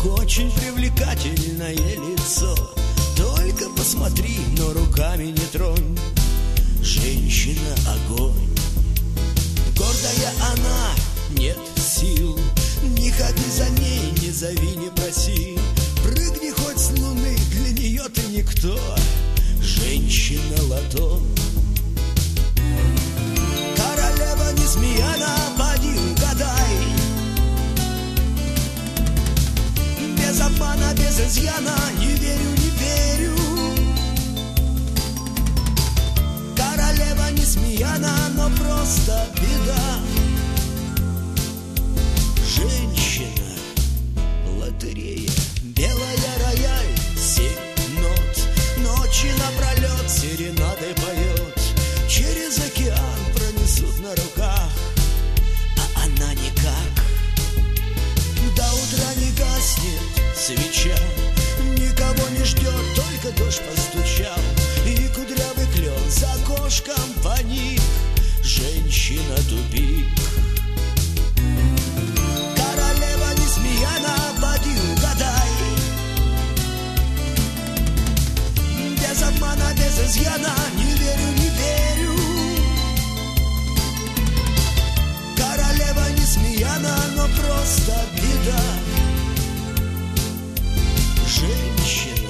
очень привлекательное лицо. Только посмотри, но руками не тронь. Женщина огонь. Гордая она, нет сил. Не ходи за ней, не зови, не проси. Прыгни хоть с луны, для нее ты никто. Женщина ладон. Королева не змеяна, поди угадай. Без обмана, без изъяна, не верю, не верю. Королева не змеяна, но просто беда. Женщина, лотерея, белая рояль, 7 нот. Ночи напролет серенады поет. Через океан пронесут на руках, а она никак. До утра не гаснет свеча, никого не ждет, только дождь постучал. И кудрявый клен за окошком паник. Женщина тупик. Королева не змеяна, поди угадай. Без обмана, без изъяна, не верю, не верю. Королева не змеяна, но просто беда. Женщина,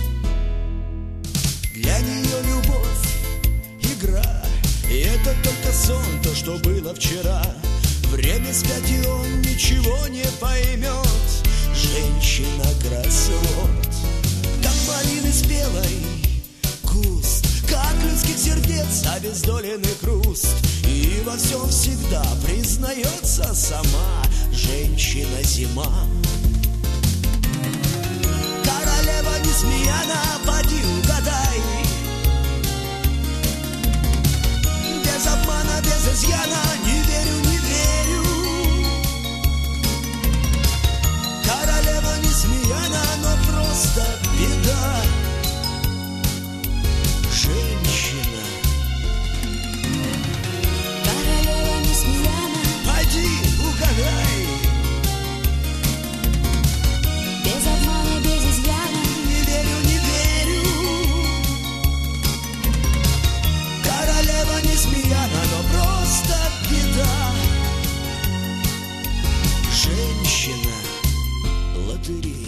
для нее любовь игра, и это только сон, то, что было вчера. Время спят, и он ничего не поймет. Женщина красот, как малины спелой куст, как людских сердец обездоленный хруст. И во всем всегда признается сама женщина зима. Королева не змеяна, поди угадай. Без обмана, без изъяна, не верю, не верю. Королева не змеяна, но просто беда. Женщина, Королева не змеяна, поди угадай. без обмана, без изъяна. Не верю, не верю. Королева не змеяна, но просто беда. Женщина, лотерея.